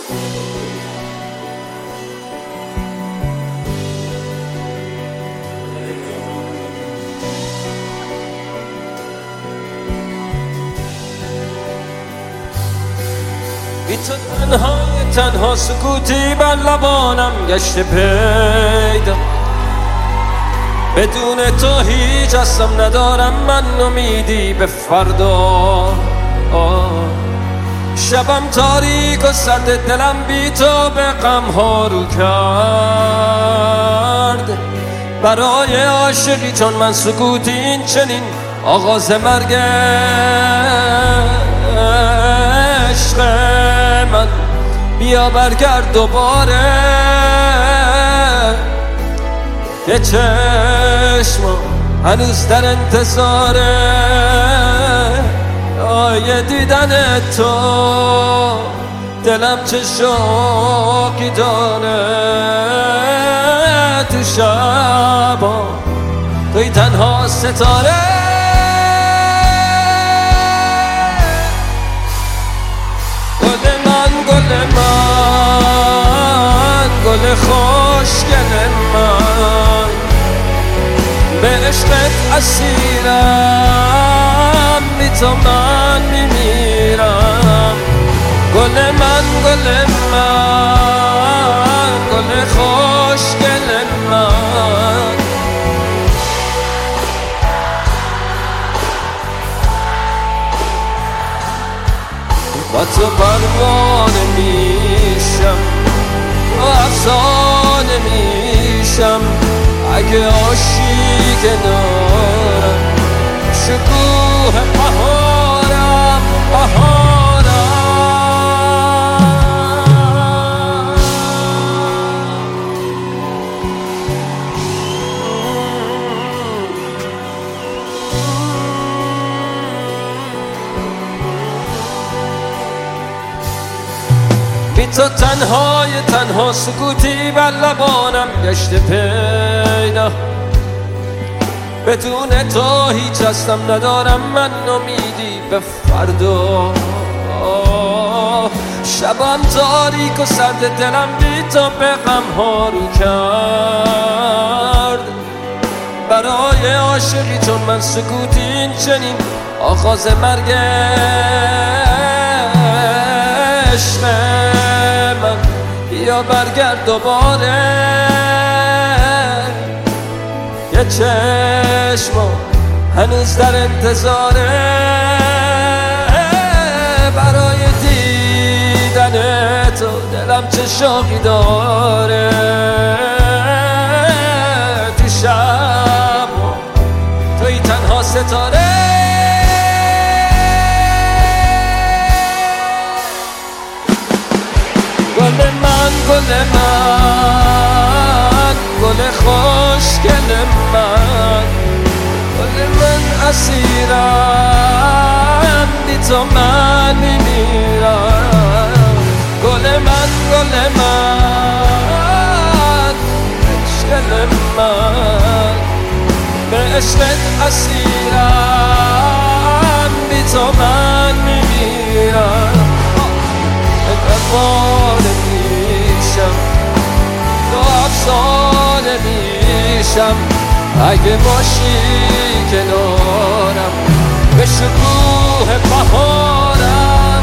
بی تو تنها سکوتی بر لبانم گشته پیدا، بدون تو هیچ اصلم ندارم من امیدی به فردا. شبم تاریک و سرد دلم بی تو به غم ها رو کرد. برای عاشقی چون من سکوتی این چنین آغاز مرگ عشق من. بیا برگرد دوباره که چشمم هنوز در انتظاره آیه دیدن تو. دلم چه شوقی داره تو شبا، توی تنها ستاره. گل خوشگل من، به عشقت اسیرم، بی تو من میمیرم. گل من گل خوشگل من. با تو پروانه میشم و افسانه میشم، اگه عاشق کنارم شکوه بهارم. بی تو تنها سکوتی بر لبانم گشته پیدا، بدون تو هیچ اصلم ندارم من امیدی به فردا. شبم تاریک و سرد دلم بی تو به غم ها رو کرد. برای عاشقی چون من سکوتی این چنین آغاز مرگ عشق من. بیا برگرد دوباره یه چشمم هنوز در انتظاره برای دیدن تو. دلم چه شوقی داره تو شب، توی تنها ستاره. گل خوشگل من، گل من اسیرم، بی تو من میمیرم. گل من عشق من، به عشقت اسیرم، بی تو من میمیرم. افسانه میشم تو افسانه میشم، اگه باشی کنارم به شکوه بهارم.